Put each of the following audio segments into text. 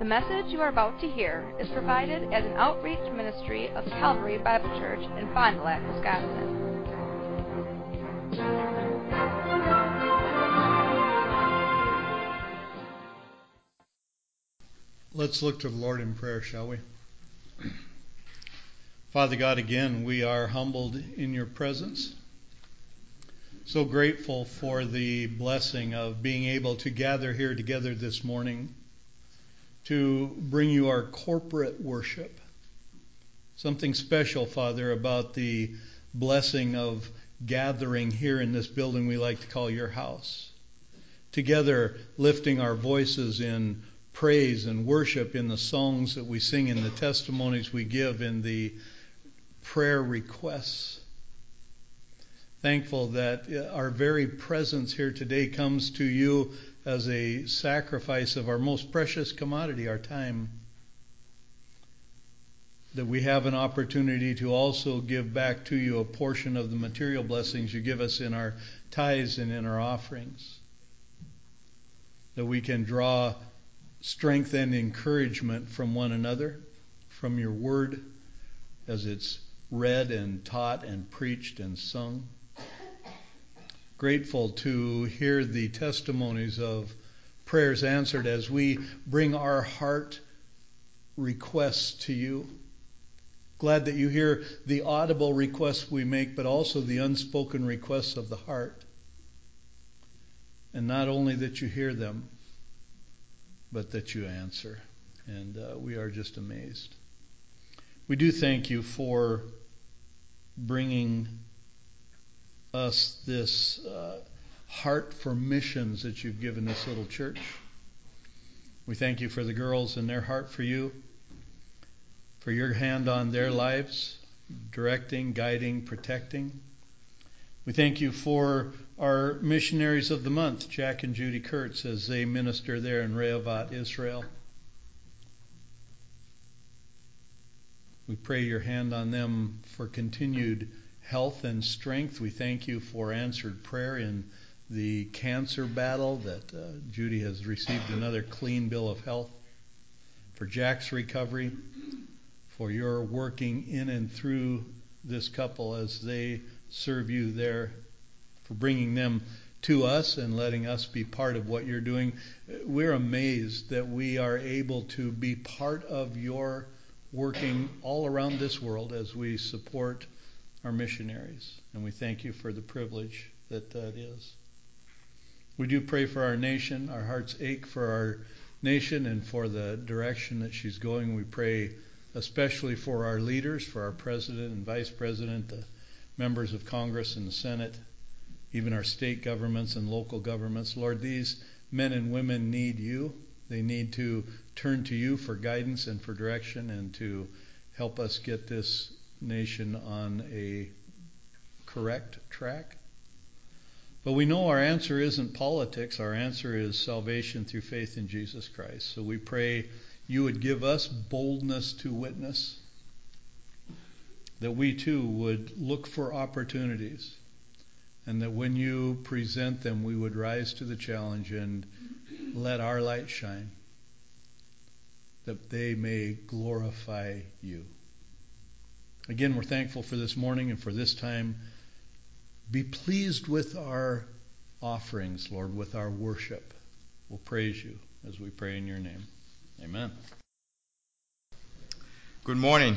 The message you are about to hear is provided as an outreach ministry of Calvary Bible Church in Fond du Lac, Wisconsin. Let's look to the Lord in prayer, shall we? Father God, again, we are humbled in your presence. So grateful for the blessing of being able to gather here together this morning to bring you our corporate worship. Something special, Father, about the blessing of gathering here in this building we like to call your house. Together, lifting our voices in praise and worship in the songs that we sing, in the testimonies we give, in the prayer requests. Thankful that our very presence here today comes to you as a sacrifice of our most precious commodity, our time. That we have an opportunity to also give back to you a portion of the material blessings you give us in our tithes and in our offerings. That we can draw strength and encouragement from one another, from your word, as it's read and taught and preached and sung. Grateful to hear the testimonies of prayers answered as we bring our heart requests to you. Glad that you hear the audible requests we make, but also the unspoken requests of the heart. And not only that you hear them, but that you answer. And we are just amazed. We do thank you for bringing us this heart for missions that you've given this little church. We thank you for the girls and their heart for you, for your hand on their lives, directing, guiding, protecting. We thank you for our missionaries of the month, Jack and Judy Kurtz, as they minister there in Rehavat, Israel. We pray your hand on them for continued health and strength. We thank you for answered prayer in the cancer battle, that Judy has received another clean bill of health. For Jack's recovery, for your working in and through this couple as they serve you there, for bringing them to us and letting us be part of what you're doing. We're amazed that we are able to be part of your working all around this world as we support our missionaries. And we thank you for the privilege that that is. We do pray for our nation. Our hearts ache for our nation and for the direction that she's going. We pray especially for our leaders, for our president and vice president, the members of Congress and the Senate, even our state governments and local governments. Lord, these men and women need you. They need to turn to you for guidance and for direction and to help us get this nation on a correct track. But we know our answer isn't politics. Our answer is salvation through faith in Jesus Christ. So we pray you would give us boldness to witness, that we too would look for opportunities, and that when you present them, we would rise to the challenge and let our light shine, that they may glorify you. Again, we're thankful for this morning and for this time. Be pleased with our offerings, Lord, with our worship. We'll praise you as we pray in your name. Amen. Good morning.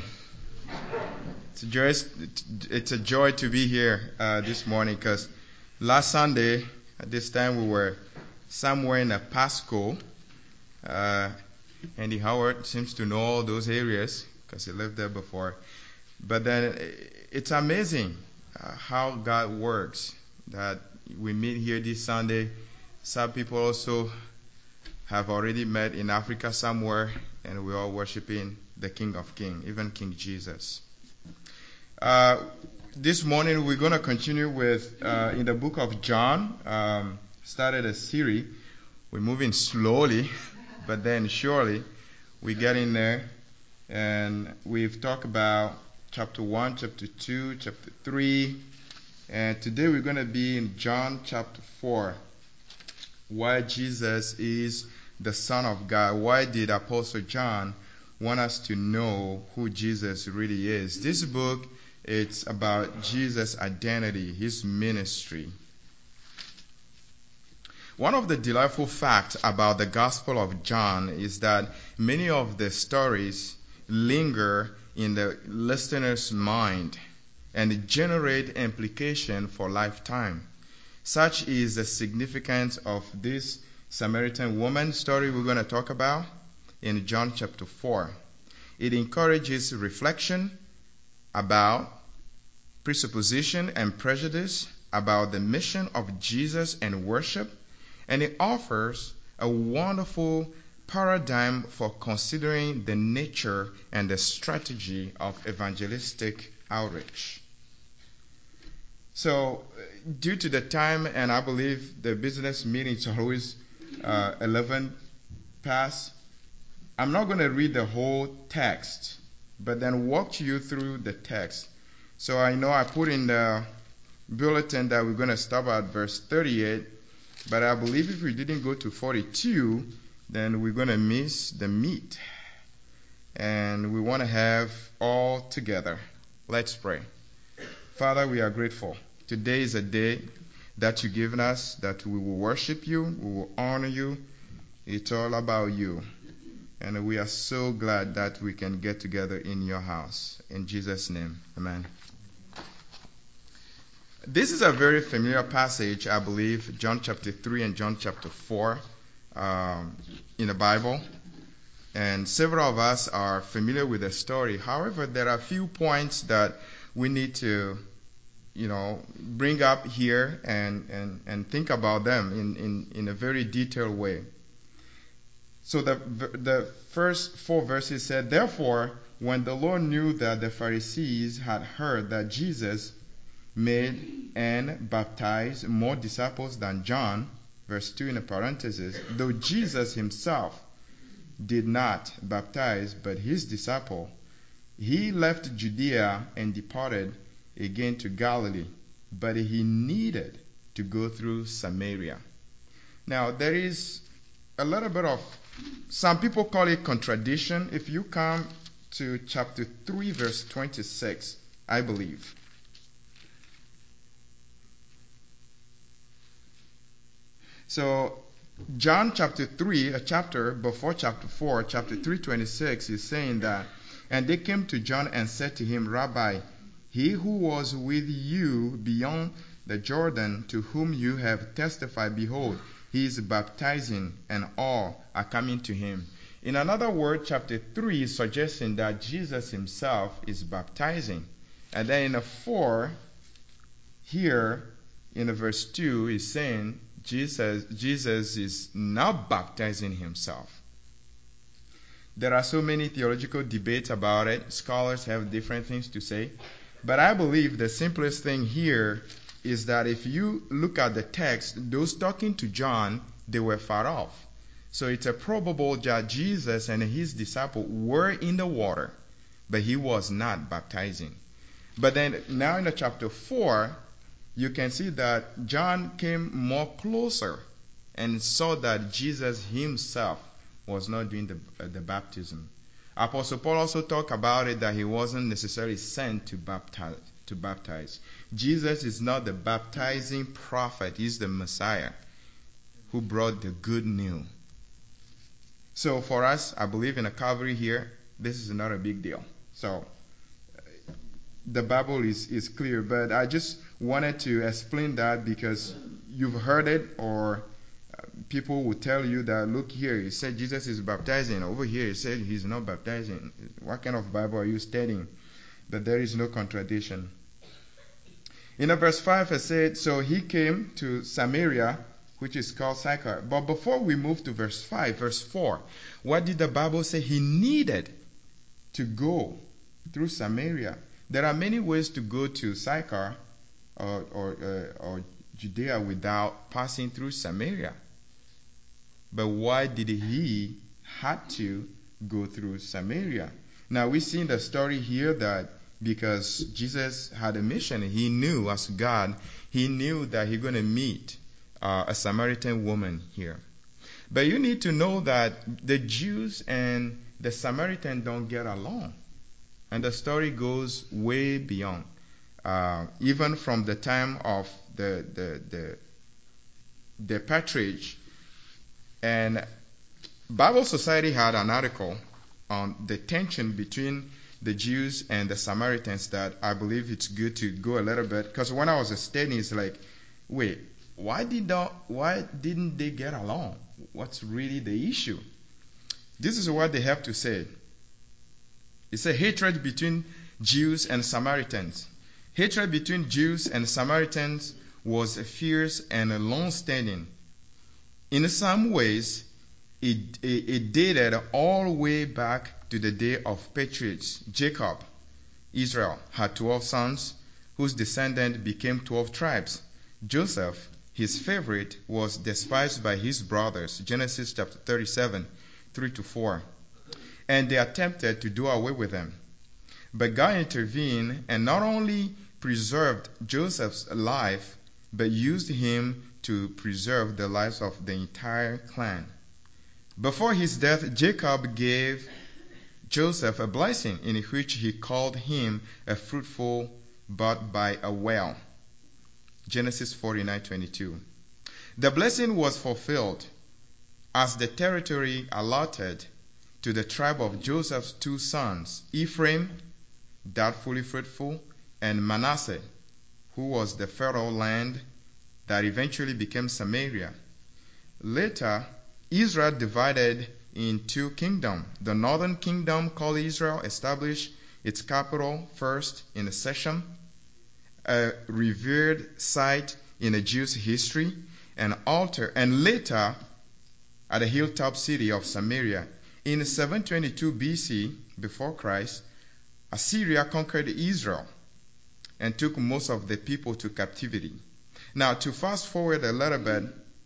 It's a joy to be here this morning, because last Sunday at this time we were somewhere in Pasco. Andy Howard seems to know all those areas because he lived there before. But then it's amazing how God works, that we meet here this Sunday. Some people also have already met in Africa somewhere, and we're all worshiping the King of Kings, even King Jesus. This morning we're going to continue with, in the book of John, started a series. We're moving slowly, but then surely we get in there, and we've talked about chapter 1, chapter 2, chapter 3, and today we're going to be in John chapter 4, where Jesus is the Son of God? Why did Apostle John want us to know who Jesus really is? This book, it's about Jesus' identity, his ministry. One of the delightful facts about the Gospel of John is that many of the stories linger in the listener's mind and generate implication for lifetime. Such is the significance of this Samaritan woman story we're going to talk about in John chapter 4. It encourages reflection about presupposition and prejudice about the mission of Jesus and worship, and it offers a wonderful paradigm for considering the nature and the strategy of evangelistic outreach. So, due to the time, and I believe the business meetings are always 11 past, I'm not going to read the whole text, but then walk you through the text. So I know I put in the bulletin that we're going to stop at verse 38, but I believe if we didn't go to 42, then we're going to miss the meat. And we want to have all together. Let's pray. Father, we are grateful. Today is a day that you've given us, that we will worship you, we will honor you. It's all about you. And we are so glad that we can get together in your house. In Jesus' name, amen. This is a very familiar passage, I believe, John chapter 3 and John chapter 4 in the Bible. And several of us are familiar with the story. However, there are a few points that we need to, bring up here and think about them in a very detailed way. So the first 4 verses said, "Therefore, when the Lord knew that the Pharisees had heard that Jesus made and baptized more disciples than John," verse 2 in the parenthesis, "though Jesus himself did not baptize but his disciple, he left Judea and departed again to Galilee, but he needed to go through Samaria." Now, there is a little bit of, some people call it contradiction. If you come to chapter 3, verse 26, I believe. So, John chapter 3, a chapter before chapter 4, chapter 3:26 is saying that, "And they came to John and said to him, Rabbi, he who was with you beyond the Jordan, to whom you have testified, behold, he is baptizing, and all are coming to him." In another word, chapter 3 is suggesting that Jesus himself is baptizing. And then in the 4, here in the verse 2 is saying Jesus is now baptizing himself. There are so many theological debates about it. Scholars have different things to say. But I believe the simplest thing here is that if you look at the text, those talking to John, they were far off. So it's probable that Jesus and his disciple were in the water, but he was not baptizing. But then now in the chapter 4, you can see that John came more closer and saw that Jesus himself was not doing the baptism. Apostle Paul also talked about it, that he wasn't necessarily sent to baptize. Jesus is not the baptizing prophet. He's the Messiah who brought the good news. So for us, I believe in a Calvary here, this is not a big deal. So the Bible is clear, but I just wanted to explain that because you've heard it, or people will tell you that, look here, it said Jesus is baptizing. Over here, it said he's not baptizing. What kind of Bible are you studying? But there is no contradiction. In verse 5, it said, "So he came to Samaria, which is called Sychar." But before we move to verse 5, verse 4, what did the Bible say? He needed to go through Samaria. There are many ways to go to Sychar or Judea without passing through Samaria. But why did he have to go through Samaria? Now we see in the story here that because Jesus had a mission, he knew as God, he knew that he's going to meet a Samaritan woman here. But you need to know that the Jews and the Samaritans don't get along. And the story goes way beyond. Even from the time of the patriarch. And Bible Society had an article on the tension between the Jews and the Samaritans that I believe it's good to go a little bit. Because when I was studying, it's like, wait, why didn't they get along? What's really the issue? This is what they have to say. It's a hatred between Jews and Samaritans. Hatred between Jews and Samaritans was fierce and long-standing. In some ways, it dated all the way back to the day of patriarchs. Jacob, Israel, had 12 sons whose descendants became 12 tribes. Joseph, his favorite, was despised by his brothers. Genesis chapter 37, 3-4. And they attempted to do away with him. But God intervened and not only preserved Joseph's life, but used him to preserve the lives of the entire clan. Before his death, Jacob gave Joseph a blessing in which he called him a fruitful but by a well. Genesis 49:22. The blessing was fulfilled as the territory allotted to the tribe of Joseph's two sons, Ephraim, doubtfully fruitful, and Manasseh, who was the fertile land that eventually became Samaria. Later, Israel divided in two kingdoms. The northern kingdom, called Israel, established its capital first in Shechem, a revered site in the Jews' history, and later at the hilltop city of Samaria. In 722 BC, before Christ, Assyria conquered Israel and took most of the people to captivity. Now, to fast forward a little bit,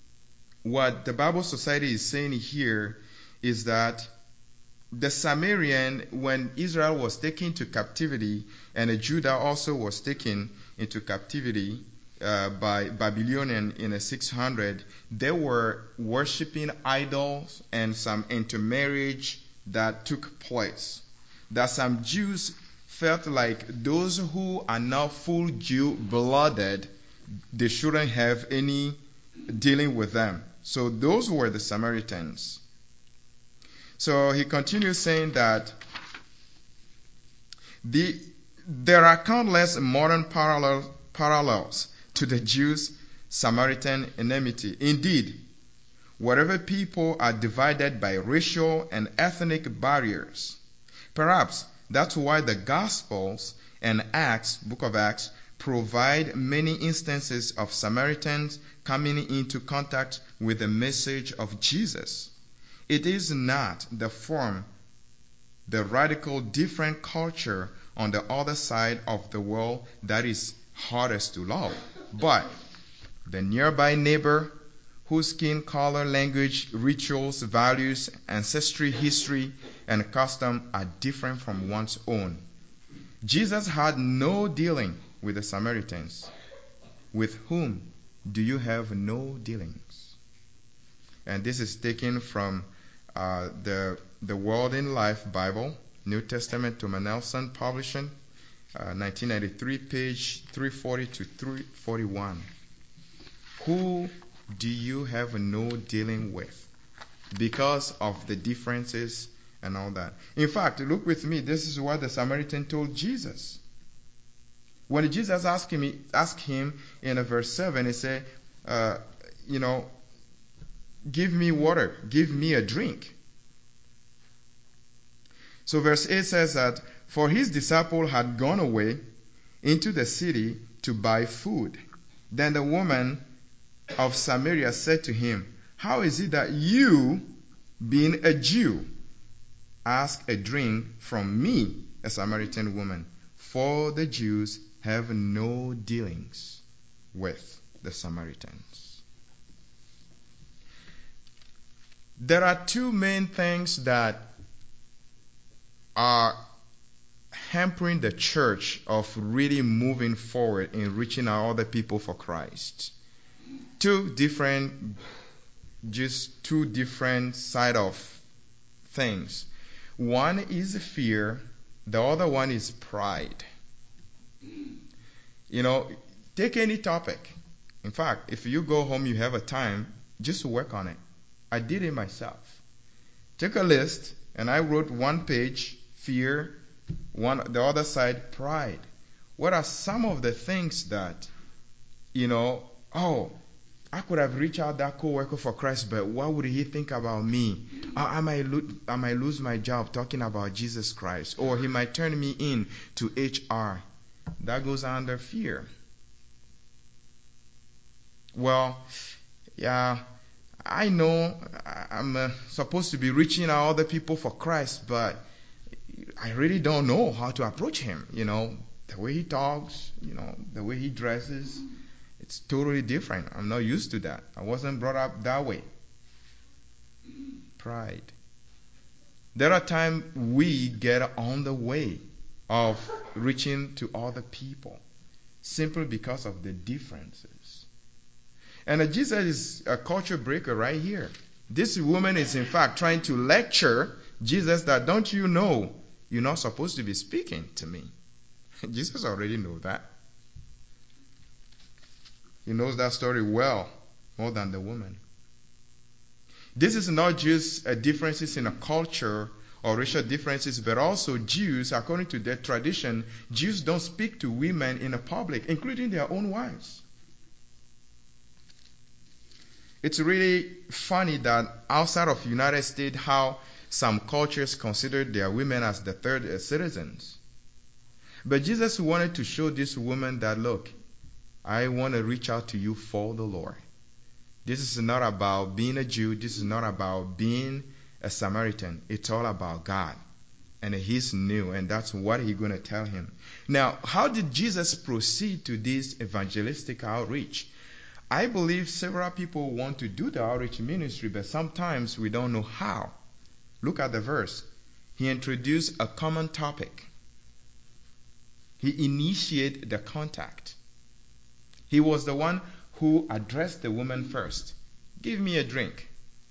what the Bible Society is saying here is that the Samaritan, when Israel was taken to captivity, and Judah also was taken into captivity by Babylonian in 600, they were worshiping idols and some intermarriage that took place. That some Jews felt like those who are now full Jew-blooded, they shouldn't have any dealing with them. So those were the Samaritans. So he continues saying that there are countless modern parallels to the Jews-Samaritan enmity. Indeed, wherever people are divided by racial and ethnic barriers, perhaps that's why the Gospels and Acts, Book of Acts, provide many instances of Samaritans coming into contact with the message of Jesus. It is not the form, the radical different culture on the other side of the world that is hardest to love, but the nearby neighbor whose skin color, language, rituals, values, ancestry, history, and custom are different from one's own. Jesus had no dealing with the Samaritans. With whom do you have no dealings? And this is taken from the World in Life Bible, New Testament, Thomas Nelson Publishing, 1993, page 340 to 341. Who do you have no dealing with because of the differences and all that? In fact, look with me. This is what the Samaritan told Jesus. When Jesus asked him in verse 7, he said, give me water, give me a drink. So verse 8 says that, for his disciple had gone away into the city to buy food. Then the woman of Samaria said to him, how is it that you, being a Jew, ask a drink from me, a Samaritan woman? For the Jews have no dealings with the Samaritans. There are two main things that are hampering the church of really moving forward in reaching out other people for Christ. Two different just two different side of things. One is fear, the other one is pride. Take any topic. In fact, if you go home, you have a time, just work on it. I did it myself. Take a list, and I wrote one page, fear, the other side, pride. What are some of the things that, I could have reached out that coworker for Christ, but what would he think about me? I might lose my job talking about Jesus Christ, or he might turn me in to HR. That goes under fear. Well, yeah, I know I'm supposed to be reaching out other people for Christ, but I really don't know how to approach him. The way he talks, the way he dresses, it's totally different. I'm not used to that. I wasn't brought up that way. Pride. There are times we get on the way of reaching to other people simply because of the differences. And Jesus is a culture breaker right here. This woman is in fact trying to lecture Jesus that, don't you know, you're not supposed to be speaking to me. Jesus already knows that. He knows that story well, more than the woman. This is not just differences in a culture or racial differences, but also Jews, according to their tradition, Jews don't speak to women in a public, including their own wives. It's really funny that outside of the United States, how some cultures consider their women as the third citizens. But Jesus wanted to show this woman that, look, I want to reach out to you for the Lord. This is not about being a Jew. This is not about being a Samaritan. It's all about God. And he's new, and that's what he's going to tell him. Now, how did Jesus proceed to this evangelistic outreach? I believe several people want to do the outreach ministry, but sometimes we don't know how. Look at the verse. He introduced a common topic. He initiated the contact. He was the one who addressed the woman first. Give me a drink.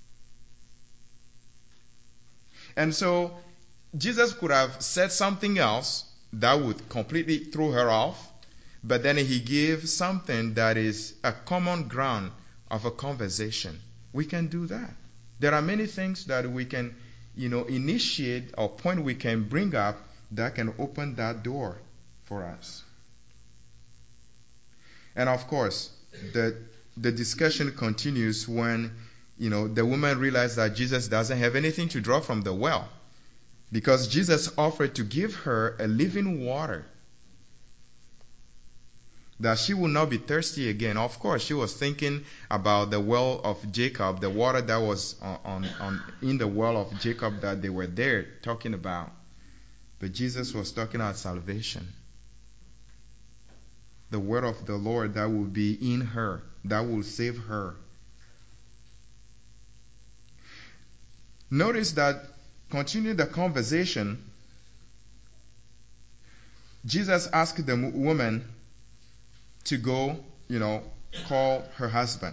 And so Jesus could have said something else that would completely throw her off, but then he gave something that is a common ground of a conversation. We can do that. There are many things that we can, initiate or point we can bring up that can open that door for us. And of course, the discussion continues when, the woman realized that Jesus doesn't have anything to draw from the well, because Jesus offered to give her a living water, that she will not be thirsty again. Of course, she was thinking about the well of Jacob, the water that was in the well of Jacob that they were there talking about. But Jesus was talking about salvation. The word of the Lord that will be in her, that will save her. Notice that, continue the conversation, Jesus asked the woman to go, call her husband.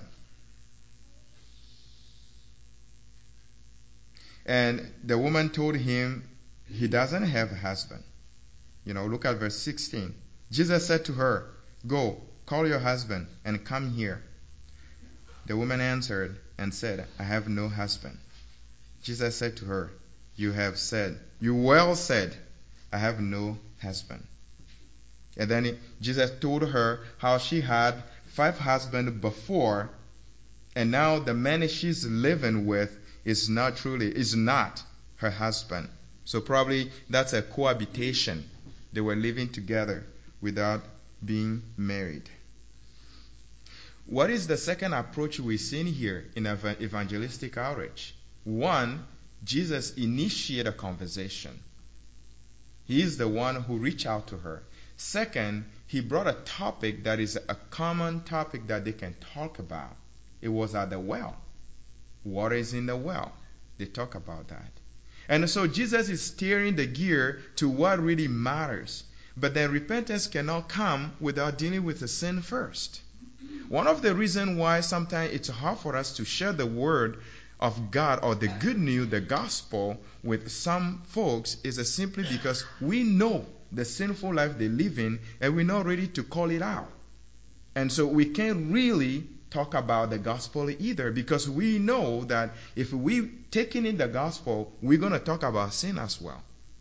And the woman told him he doesn't have a husband. Look at verse 16. Jesus said to her, "Go, call your husband and come here." The woman answered and said, "I have no husband." Jesus said to her, you well said, I have no husband." And then Jesus told her how she had 5 husbands before, and now the man she's living with is not her husband. So probably that's a cohabitation. They were living together without being married. What is the second approach we've seen here in evangelistic outreach? 1, Jesus initiated a conversation. He is the one who reached out to her. 2nd, he brought a topic that is a common topic that they can talk about. It was at the well. Water is in the well. They talk about that. And so Jesus is steering the gear to what really matters. But then repentance cannot come without dealing with the sin first. One of the reasons why sometimes it's hard for us to share the word of God or the good news, the gospel, with some folks is simply because we know the sinful life they live in and we're not ready to call it out. And so we can't really talk about the gospel either, because we know that if we taking in the gospel, we're going to talk about sin as well.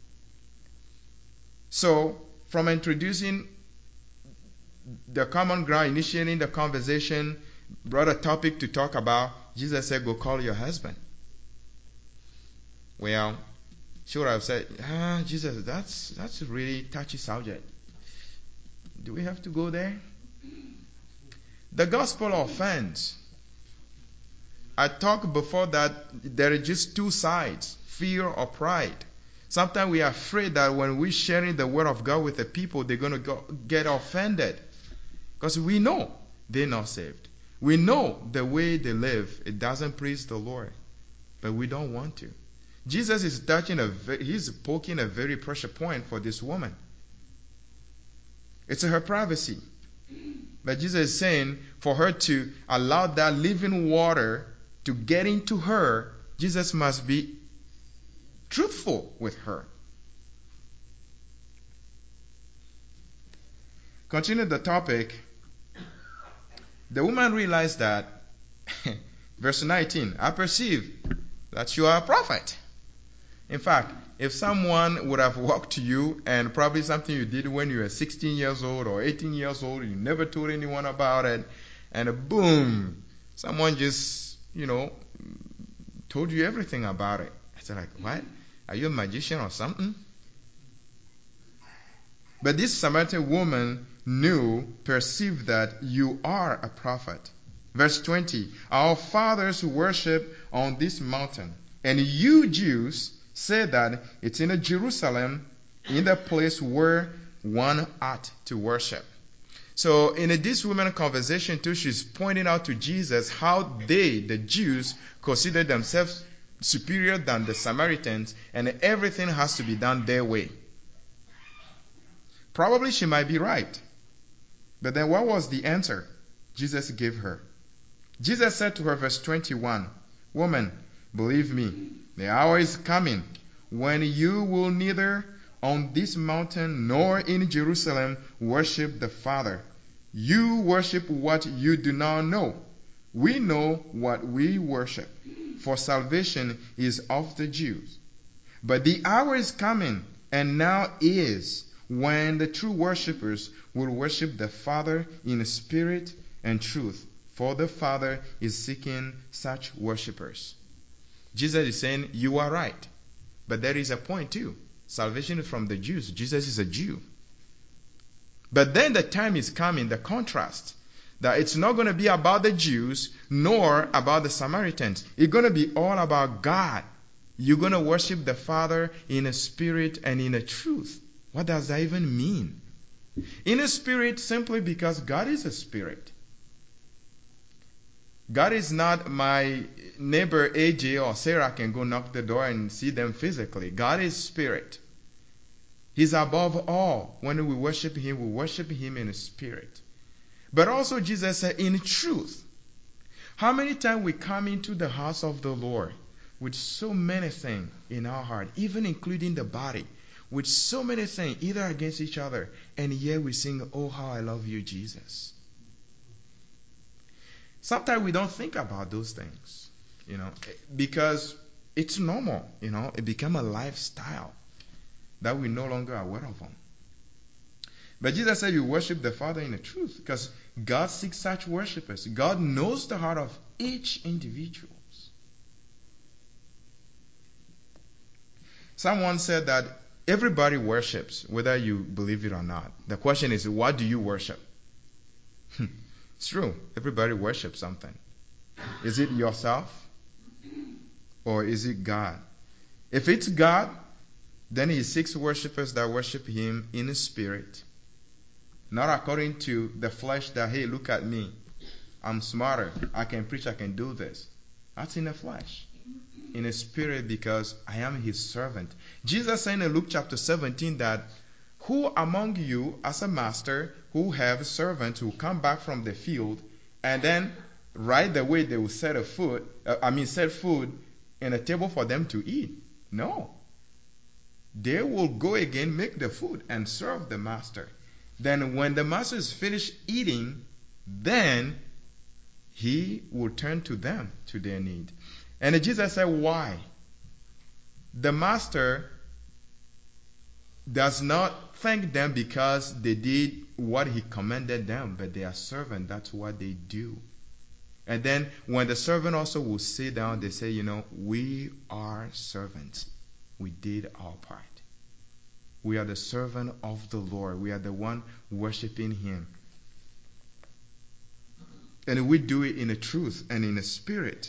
So from introducing the common ground, initiating the conversation, brought a topic to talk about, Jesus said, go call your husband. Well, she would have said, Jesus, that's a really touchy subject. Do we have to go there? The gospel offends. I talked before that there are just two sides, fear or pride. Sometimes we are afraid that when we're sharing the word of God with the people, they're going to get offended. Because we know they're not saved. We know the way they live, it doesn't please the Lord. But we don't want to. Jesus is he's poking a very pressure point for this woman. It's her privacy. But Jesus is saying for her to allow that living water to get into her, Jesus must be truthful with her. Continue the topic. The woman realized that, verse 19, I perceive that you are a prophet. In fact, if someone would have walked to you and probably something you did when you were 16 years old or 18 years old, you never told anyone about it, and boom, someone just, told you everything about it. I said, like, what? Are you a magician or something? But this Samaritan woman perceived that you are a prophet. Verse 20, our fathers worship on this mountain, and you Jews say that it's in Jerusalem, in the place where one ought to worship. So in this woman conversation too, she's pointing out to Jesus how they, the Jews, consider themselves superior than the Samaritans, and everything has to be done their way. Probably she might be right. But then what was the answer Jesus gave her? Jesus said to her, verse 21, woman, believe me, the hour is coming when you will neither on this mountain nor in Jerusalem worship the Father. You worship what you do not know. We know what we worship, for salvation is of the Jews. But the hour is coming, and now is, when the true worshippers will worship the Father in spirit and truth, for the Father is seeking such worshippers. Jesus is saying, you are right. But there is a point too. Salvation is from the Jews. Jesus is a Jew. But then the time is coming, the contrast, that it's not going to be about the Jews nor about the Samaritans. It's going to be all about God. You're going to worship the Father in a spirit and in a truth. What does that even mean? In a spirit, simply because God is a spirit. God is not my neighbor AJ or Sarah can go knock the door and see them physically. God is spirit. He's above all. When we worship Him, we worship Him in a spirit. But also Jesus said in truth. How many times we come into the house of the Lord with so many things in our heart, even including the body, with so many things, either against each other, and yet we sing, oh, how I love you, Jesus. Sometimes we don't think about those things, because it's normal, it become a lifestyle that we no longer are aware of them. But Jesus said you worship the Father in the truth, because God seeks such worshipers. God knows the heart of each individual. Someone said that everybody worships, whether you believe it or not. The question is, what do you worship? It's true. Everybody worships something. Is it yourself? Or is it God? If it's God, then He seeks worshipers that worship Him in the spirit. Not according to the flesh that, hey, look at me. I'm smarter. I can preach. I can do this. That's in the flesh. In the spirit, because I am His servant. Jesus said in Luke chapter 17 that who among you as a master who have servants who come back from the field And then right away they will set food in a table for them to eat. No. They will go again, make the food, and serve the master. Then when the master is finished eating, then he will turn to them, to their need. And Jesus said, why? The master does not thank them because they did what he commanded them, but they are servants. That's what they do. And then when the servant also will sit down, they say, we are servants. We did our part. We are the servant of the Lord. We are the one worshiping him. And we do it in a truth and in a spirit.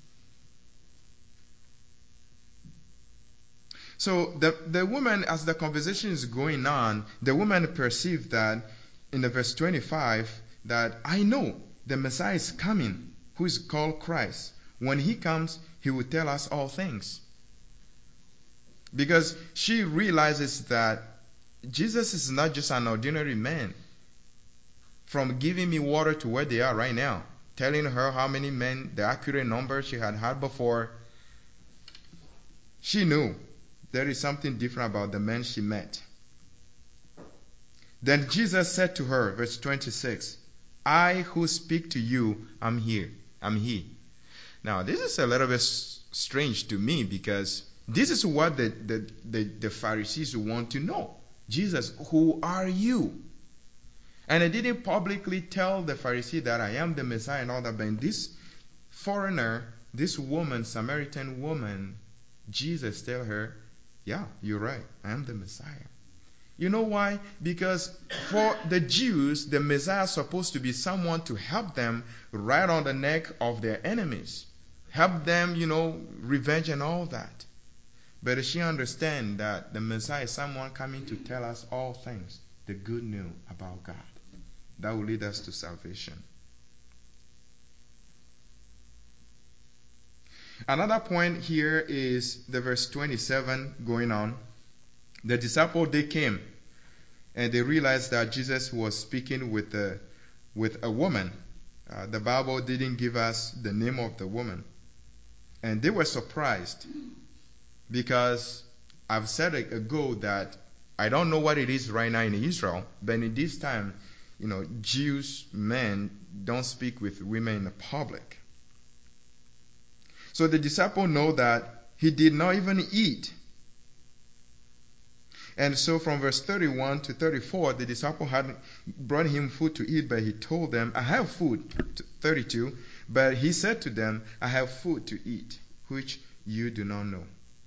So the woman, as the conversation is going on, the woman perceived that in the verse 25, that I know the Messiah is coming, who is called Christ. When he comes, he will tell us all things. Because she realizes that Jesus is not just an ordinary man. From giving me water to where they are right now, telling her how many men, the accurate number she had before, she knew there is something different about the man she met. Then Jesus said to her, verse 26, I who speak to you, I'm here. I'm he. Now, this is a little bit strange to me because this is what the Pharisees want to know. Jesus, who are you? And I didn't publicly tell the Pharisee that I am the Messiah and all that, but this foreigner, this woman, Samaritan woman, Jesus tell her, yeah, you're right, I am the Messiah. You know why? Because for the Jews, the Messiah is supposed to be someone to help them right on the neck of their enemies. Help them, revenge and all that. But she understands that the Messiah is someone coming to tell us all things, the good news about God. That will lead us to salvation. Another point here is the verse 27 going on. The disciples, they came and they realized that Jesus was speaking with a woman. The Bible didn't give us the name of the woman. And they were surprised because I've said ago that I don't know what it is right now in Israel, but in this time, Jewish men don't speak with women in the public. So the disciples know that he did not even eat. And so from verse 31 to 34, the disciple had brought him food to eat, but he told them, I have food. 32, but he said to them, I have food to eat, which you do not know.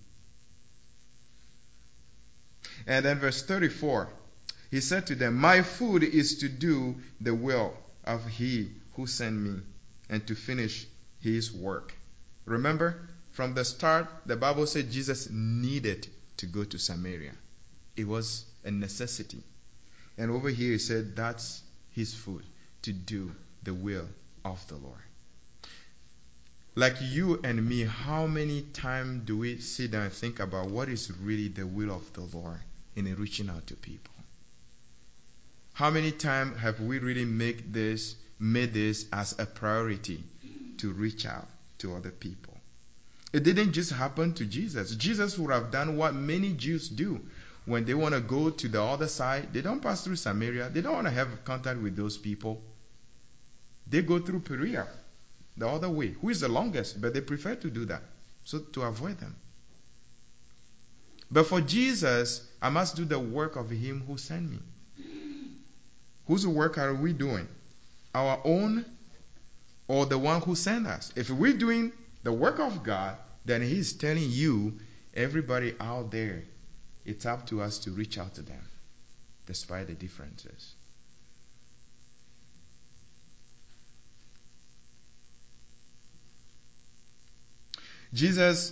And then verse 34, he said to them, my food is to do the will of he who sent me and to finish his work. Remember, from the start, the Bible said Jesus needed to go to Samaria. It was a necessity. And over here he said that's his food, to do the will of the Lord. Like you and me, how many times do we sit down and think about what is really the will of the Lord in reaching out to people? How many times have we really made this as a priority to reach out to other people? It didn't just happen to Jesus. Jesus would have done what many Jews do. When they want to go to the other side, they don't pass through Samaria. They don't want to have contact with those people. They go through Perea, the other way, who is the longest, but they prefer to do that, so to avoid them. But for Jesus, I must do the work of him who sent me. Whose work are we doing? Our own or the one who sent us? If we're doing the work of God, then he's telling you, everybody out there, it's up to us to reach out to them, despite the differences. Jesus,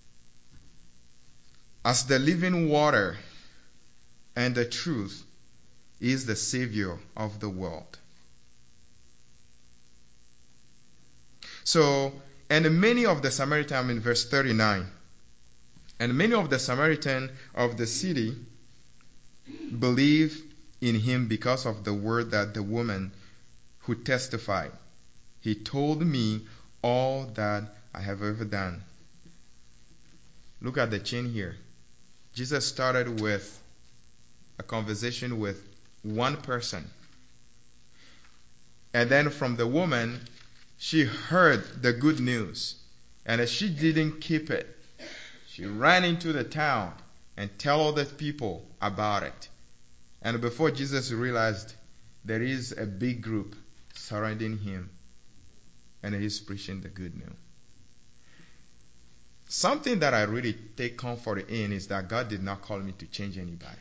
as the living water and the truth, is the Savior of the world. So, and many of the Samaritans, in verse 39, and many of the Samaritans of the city believed in him because of the word that the woman who testified. He told me all that I have ever done. Look at the chain here. Jesus started with a conversation with one person. And then from the woman, she heard the good news. And as she didn't keep it, she ran into the town and tell other people about it. And before Jesus realized, there is a big group surrounding him, and he's preaching the good news. Something that I really take comfort in is that God did not call me to change anybody.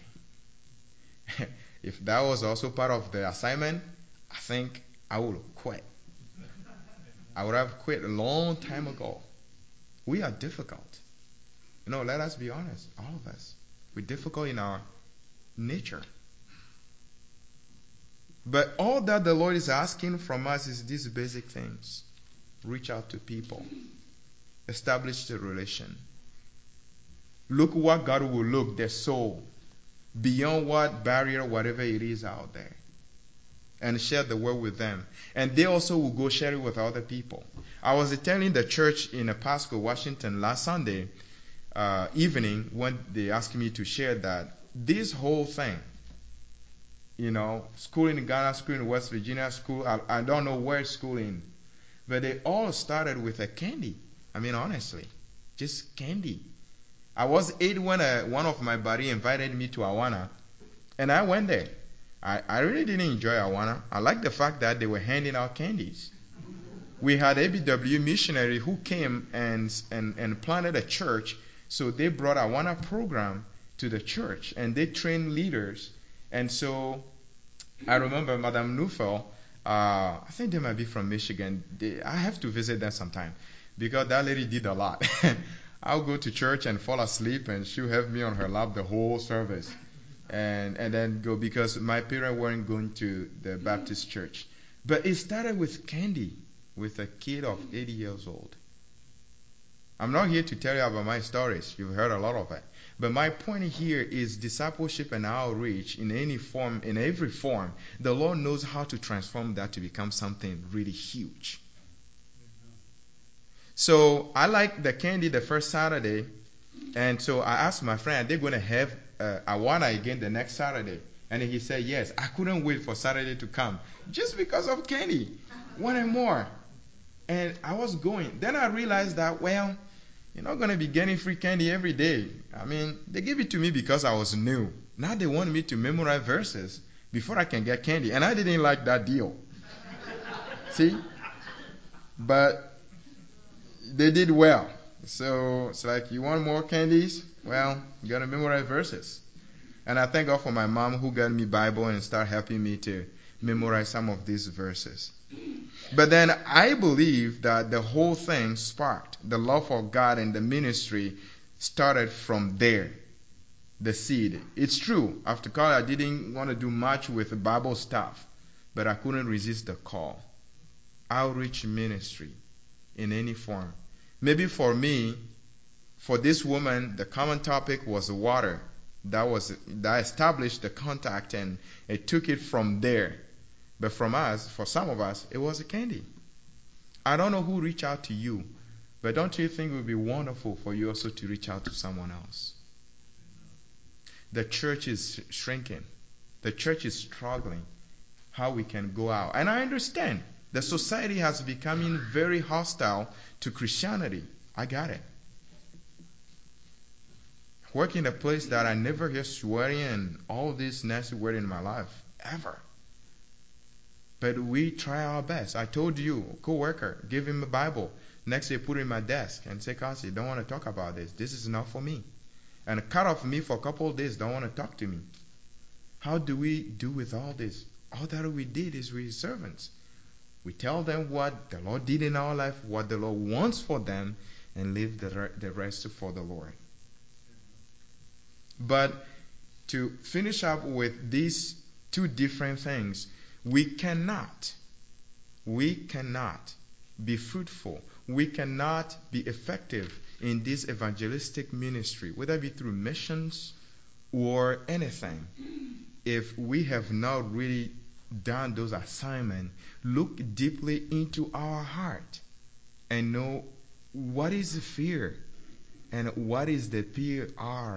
If that was also part of the assignment, I think I would have quit. I would have quit a long time ago. We are difficult. Let us be honest, all of us. We're difficult in our nature. But all that the Lord is asking from us is these basic things. Reach out to people. Establish the relation. Look what God will look, their soul, beyond what barrier, whatever it is out there. And share the word with them. And they also will go share it with other people. I was telling the church in Pasco, Washington last Sunday evening when they asked me to share that this whole thing, schooling in Ghana, schooling in West Virginia, school, I don't know where schooling, but they all started with a candy. I mean, honestly, just candy. I was 8 when one of my buddy invited me to Awana, and I went there. I really didn't enjoy Awana. I liked the fact that they were handing out candies. We had ABW missionary who came and planted a church, so they brought Awana program to the church, and they trained leaders. And so I remember Madame Neufeld, I think they might be from Michigan. I have to visit them sometime because that lady did a lot. I'll go to church and fall asleep, and she'll have me on her lap the whole service. And then go, because my parents weren't going to the Baptist church. But it started with candy, with a kid of 80 years old. I'm not here to tell you about my stories. You've heard a lot of it. But my point here is discipleship and outreach in any form, in every form. The Lord knows how to transform that to become something really huge. So I liked the candy the first Saturday. And so I asked my friend, are they going to have Awana again the next Saturday? And he said yes. I couldn't wait for Saturday to come just because of candy. Wanted more. And I was going. Then I realized that, well, you're not going to be getting free candy every day. I mean, they gave it to me because I was new. Now they want me to memorize verses before I can get candy. And I didn't like that deal. See? But they did well. So it's like, you want more candies? Well, you got to memorize verses. And I thank God for my mom who got me Bible and started helping me to memorize some of these verses. But then I believe that the whole thing sparked. The love of God and the ministry started from there. The seed. It's true. After college, I didn't want to do much with the Bible stuff. But I couldn't resist the call. Outreach ministry in any form. Maybe for me, for this woman, the common topic was water. That established the contact, and it took it from there. But from us, for some of us, it was a candy. I don't know who reached out to you, but don't you think it would be wonderful for you also to reach out to someone else? The church is shrinking. The church is struggling. How we can go out. And I understand. The society has become very hostile to Christianity. I got it. Work in a place that I never hear swearing and all this nasty word in my life. Ever. But we try our best. I told you, co-worker, give him a Bible. Next day, put it in my desk and say, Kasi, don't want to talk about this. This is not for me. And cut off me for a couple of days. Don't want to talk to me. How do we do with all this? All that we did is we're servants. We tell them what the Lord did in our life, what the Lord wants for them, and leave the rest for the Lord. But to finish up with these two different things, we cannot be fruitful. We cannot be effective in this evangelistic ministry, whether it be through missions or anything, if we have not really done those assignments, look deeply into our heart and know what is fear and what is the PRIDE,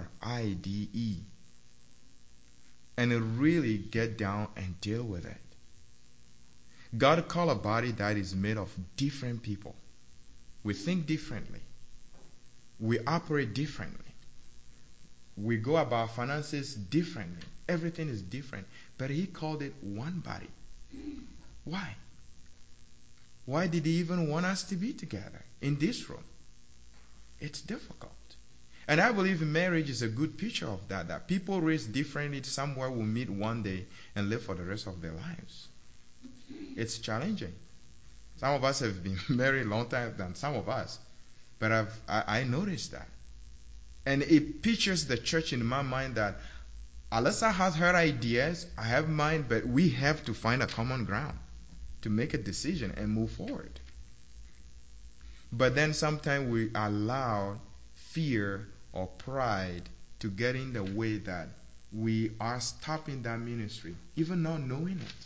and really get down and deal with it. God called a body that is made of different people. We think differently. We operate differently. We go about finances differently. Everything is different. But He called it one body. Why? Why did He even want us to be together in this room? It's difficult. And I believe marriage is a good picture of that people raised differently somewhere will meet one day and live for the rest of their lives. It's challenging. Some of us have been married a long time than some of us. But I noticed that. And it pictures the church in my mind that Alyssa has her ideas, I have mine, but we have to find a common ground to make a decision and move forward. But then sometimes we allow fear or pride to get in the way that we are stopping that ministry, even not knowing it.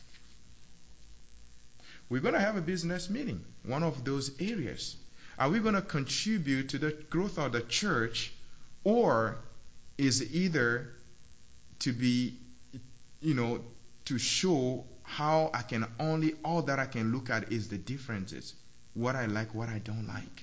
We're going to have a business meeting, one of those areas. Are we going to contribute to the growth of the church, or is it either to be, to show how I can only, all that I can look at is the differences, what I like, what I don't like.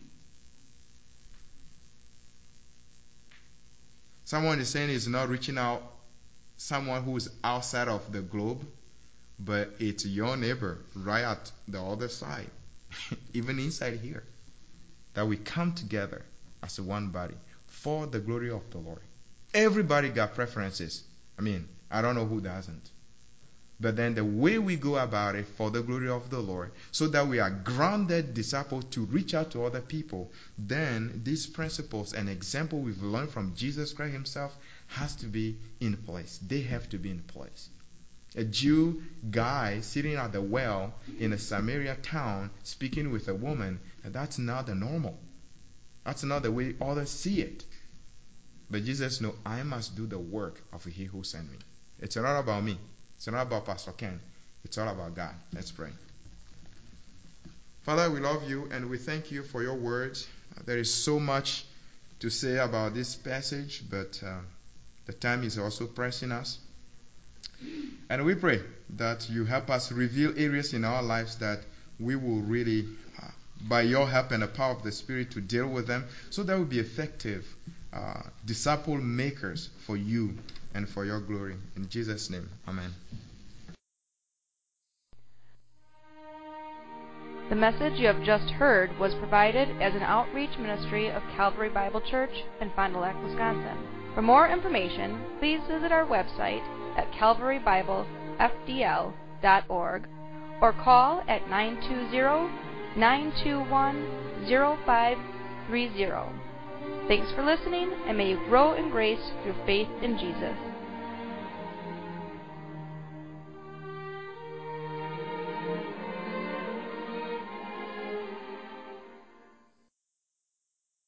Someone is saying it's not reaching out someone who's outside of the globe, but it's your neighbor right at the other side, even inside here, that we come together as one body for the glory of the Lord. Everybody got preferences. I don't know who doesn't. But then the way we go about it for the glory of the Lord, so that we are grounded disciples to reach out to other people, then these principles and example we've learned from Jesus Christ Himself has to be in place. They have to be in place. A Jew guy sitting at the well in a Samaria town speaking with a woman, that's not the normal. That's not the way others see it. But Jesus knows, I must do the work of He who sent me. It's not about me. It's not about Pastor Ken. It's all about God. Let's pray. Father, we love You and we thank You for Your words. There is so much to say about this passage, but the time is also pressing us. And we pray that You help us reveal areas in our lives that we will really, by Your help and the power of the Spirit, to deal with them, so that we'll be effective disciple makers for You and for Your glory. In Jesus' name, amen. The message you have just heard was provided as an outreach ministry of Calvary Bible Church in Fond du Lac, Wisconsin. For more information, please visit our website at calvarybiblefdl.org or call at 920-921-0530. Thanks for listening, and may you grow in grace through faith in Jesus.